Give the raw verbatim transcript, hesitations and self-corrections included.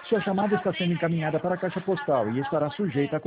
Sua chamada está sendo encaminhada para a caixa postal e estará sujeita a